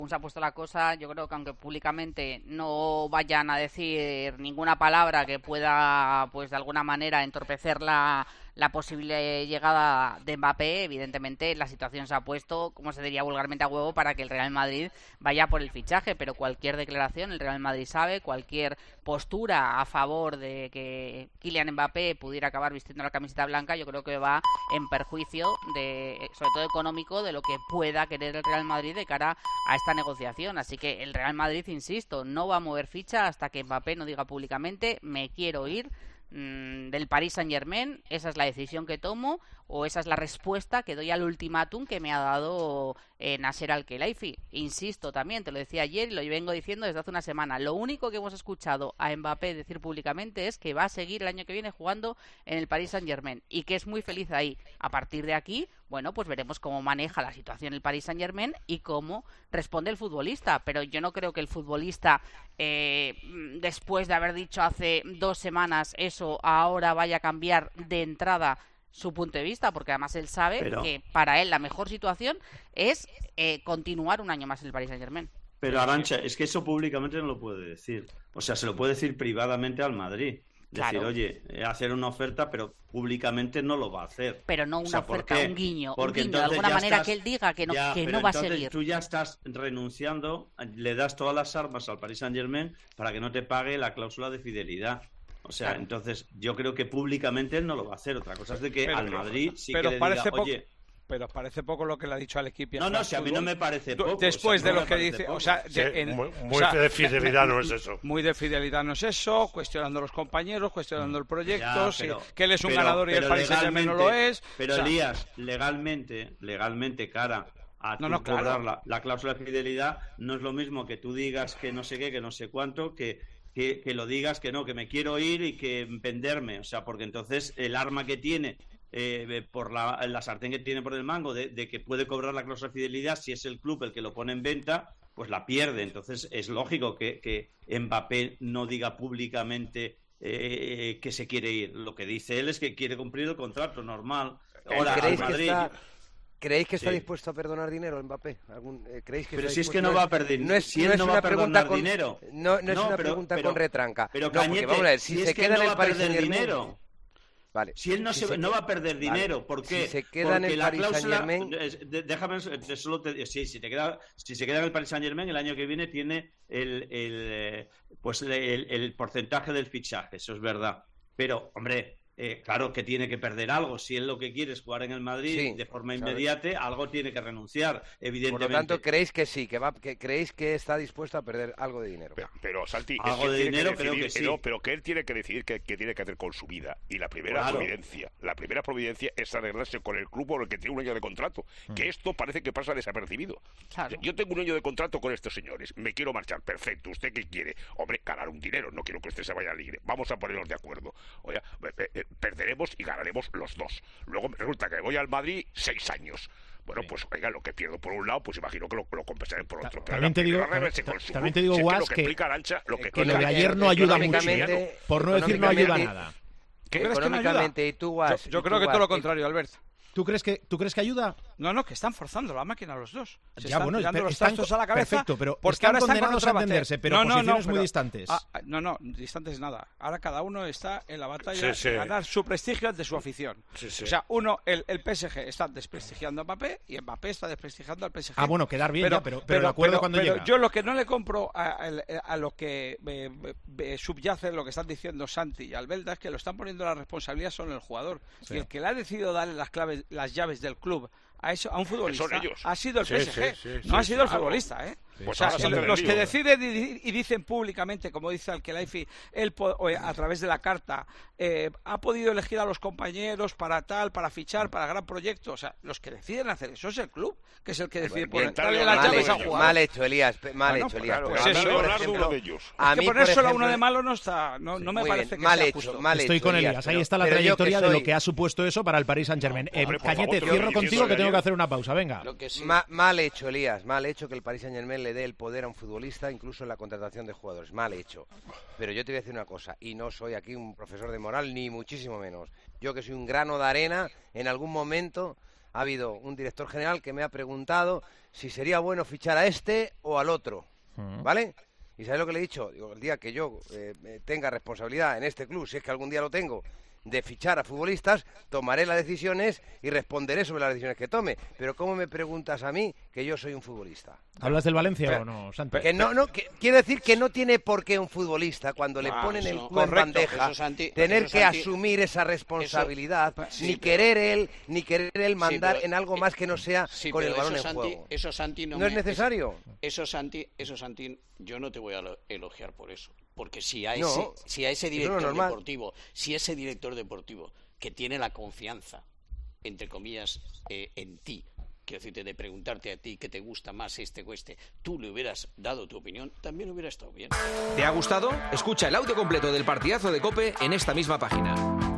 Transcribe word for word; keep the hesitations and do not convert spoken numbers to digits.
se ha puesto la cosa, yo creo que aunque públicamente no vayan a decir ninguna palabra que pueda, pues de alguna manera entorpecer la, la posible llegada de Mbappé, evidentemente la situación se ha puesto, como se diría vulgarmente, a huevo para que el Real Madrid vaya por el fichaje, pero cualquier declaración el Real Madrid sabe, cualquier postura a favor de que Kylian Mbappé pudiera acabar vistiendo la camiseta blanca, yo creo que va en perjuicio de, sobre todo económico, de lo que pueda querer el Real Madrid de cara a esta negociación. Así que el Real Madrid, insisto, no va a mover ficha hasta que Mbappé no diga públicamente me quiero ir mmm, del Paris Saint-Germain. Esa es la decisión que tomo, o esa es la respuesta que doy al ultimátum que me ha dado eh, Nasser Al-Khelaifi. Insisto también, te lo decía ayer y lo vengo diciendo desde hace una semana, lo único que hemos escuchado a Mbappé decir públicamente es que va a seguir el año que viene jugando en el Paris Saint-Germain y que es muy feliz ahí. A partir de aquí, bueno, pues veremos cómo maneja la situación el Paris Saint-Germain y cómo responde el futbolista, pero yo no creo que el futbolista eh, después de haber dicho hace dos semanas eso, ahora vaya a cambiar de entrada su punto de vista, porque además él sabe pero... que para él la mejor situación es eh, continuar un año más en el Paris Saint-Germain. Pero Arantxa, es que eso públicamente no lo puede decir, o sea, se lo puede decir privadamente al Madrid. Decir, claro, oye, hacer una oferta, pero públicamente no lo va a hacer. Pero no una o sea, oferta, un guiño, Porque un guiño, de alguna manera estás, que él diga que no, ya, que no va a seguir. Tú ya estás renunciando, le das todas las armas al Paris Saint-Germain para que no te pague la cláusula de fidelidad. O sea, claro. Entonces yo creo que públicamente él no lo va a hacer. Otra cosa es de que pero, al Madrid sí pero que le parece diga, oye... Pero parece poco lo que le ha dicho al equipo. No, no, si a mí no me parece poco. Después o sea, de no lo que dice, poco. o sea, de, sí, en, muy, muy o sea, de fidelidad no es eso. Muy de fidelidad no es eso, cuestionando a los compañeros, cuestionando el proyecto, ya, pero, si, que él es un pero, ganador y el Paris Saint-Germain no lo es. Pero o sea, Elías, legalmente, legalmente cara a no, no, cobrar claro. la, la cláusula de fidelidad, no es lo mismo que tú digas que no sé qué, que no sé cuánto, que Que, que lo digas que no, que me quiero ir y que venderme, o sea, porque entonces el arma que tiene eh, por la, la sartén que tiene por el mango de, de que puede cobrar la cláusula de fidelidad, si es el club el que lo pone en venta, pues la pierde. Entonces es lógico que, que Mbappé no diga públicamente eh, que se quiere ir. Lo que dice él es que quiere cumplir el contrato normal. Ahora, ¿Creéis al Madrid... que está... ¿Creéis que está sí. dispuesto a perdonar dinero Mbappé? ¿Algún, eh, ¿creéis que pero está si es que dispuesto... no va a perder no es, si no él es no una va a pregunta perdonar con dinero. No, no es no, una pero, pregunta pero, con retranca. Pero no, Cañete, porque, vamos a ver, si, si se es que queda no en va el Paris a perder Saint-Germain... dinero. Vale. Si él no, si se, se no queda... va a perder dinero, vale. ¿por qué? Si se queda Porque en el la Paris cláusula, Saint-Germain... déjame, te, solo te, sí, si te queda, si se queda en el Paris Saint-Germain, el año que viene tiene el, el pues el, el porcentaje del fichaje, eso es verdad. Pero, hombre, eh, claro que tiene que perder algo. Si él lo que quiere es jugar en el Madrid sí, de forma inmediata, ¿sabes? Algo tiene que renunciar, evidentemente. Por lo tanto, creéis que sí, que va, que creéis que está dispuesto a perder algo de dinero. Pero, pero Santi, algo es que de dinero que creo decidir, que sí. No, pero que él tiene que decidir qué, qué tiene que hacer con su vida. Y la primera claro. providencia, la primera providencia es arreglarse con el club por el que tiene un año de contrato. Mm. Que esto parece que pasa desapercibido. Claro. Yo tengo un año de contrato con estos señores, me quiero marchar, perfecto. ¿Usted qué quiere? Hombre, ganar un dinero, no quiero que usted se vaya libre. Vamos a ponernos de acuerdo. Oye, eh, eh, perderemos y ganaremos los dos. Luego resulta que voy al Madrid seis años. Bueno, pues oiga, lo que pierdo por un lado, pues imagino que lo, lo compensaré por otro. Pero también te digo, también te digo, Guas, que, que, Arancha, lo que, que lo de ayer no ayuda mucho, por no decir no ayuda nada. ¿Qué crees que no ayuda? Y tú, Guas, yo, yo y creo tú, que todo lo Guas, contrario, Albert. ¿Tú crees que tú crees que ayuda? No, no, que están forzando la máquina los dos. Se ya, están bueno, tirando los están, trastos a la cabeza. Perfecto, pero porque están ahora condenados están a entenderse, pero no, no, posiciones no, muy pero, distantes. Ah, no, no, distantes nada. Ahora cada uno está en la batalla sí, sí. de ganar su prestigio ante su afición. Sí, sí. O sea, uno, el, el P S G está desprestigiando a Mbappé y Mbappé está desprestigiando al P S G. Ah, bueno, quedar bien pero, ya, pero, pero, pero el acuerdo pero, cuando pero llega. Yo lo que no le compro a, a, a lo que eh, eh, subyace lo que están diciendo Santi y Albelda es que lo están poniendo la responsabilidad sobre el jugador. Sí. Y el que le ha decidido darle las claves, las llaves del club a eso a un futbolista son ellos. ha sido el sí, P S G, sí, sí, no sí, ha sido sí, el futbolista, ¿eh? Pues o sea, sí, el, los lío, que ¿eh? deciden y, y dicen públicamente, como dice Al-Khelaifi, él a través de la carta eh, ha podido elegir a los compañeros para tal, para fichar, para gran proyecto. O sea, los que deciden hacer eso es el club, que es el que decide bueno, poner, darle las llaves a jugar. Mal hecho, Elías, mal bueno, hecho, Elías. Claro, pues pues eso, por ejemplo, ejemplo, de ellos. A es que mí, ponérselo por ejemplo, a uno de malo no está, no, no me parece bien, que mal sea hecho, justo. mal Estoy hecho, con Elías, Elías, pero, ahí está la trayectoria soy... de lo que ha supuesto eso para el Paris Saint-Germain. No, hombre, eh, Cañete, favor, cierro contigo que tengo que hacer una pausa, venga. Que sí. Ma mal hecho, Elías, mal hecho que el Paris Saint-Germain le dé el poder a un futbolista, incluso en la contratación de jugadores, mal hecho. Pero yo te voy a decir una cosa, y no soy aquí un profesor de moral, ni muchísimo menos. Yo que soy un grano de arena, en algún momento Ha habido un director general que me ha preguntado si sería bueno fichar a este o al otro, ¿vale? ¿Y sabes lo que le he dicho? Digo, el día que yo eh, tenga responsabilidad en este club, si es que algún día lo tengo, de fichar a futbolistas, tomaré las decisiones y responderé sobre las decisiones que tome. Pero ¿cómo me preguntas a mí que yo soy un futbolista? ¿Hablas del Valencia pero, o no, Santi? Que no, no, que, quiero decir que no tiene por qué un futbolista, cuando no, le ponen el club en bandeja, Santi, tener que Santi, asumir esa responsabilidad, eso, sí, ni pero, querer él, ni querer él mandar sí, pero, en algo más que no sea sí, con el balón en Santi, juego. Eso, Santi, no, ¿No me, es necesario? Eso, eso, Santi, eso, Santi, yo no te voy a elogiar por eso. Porque si a ese, no, si a ese director no deportivo, si ese director deportivo que tiene la confianza, entre comillas, eh, en ti, quiero decirte, de preguntarte a ti qué te gusta más este o este, tú le hubieras dado tu opinión, también hubiera estado bien. ¿Te ha gustado? Escucha el audio completo del partidazo de COPE en esta misma página.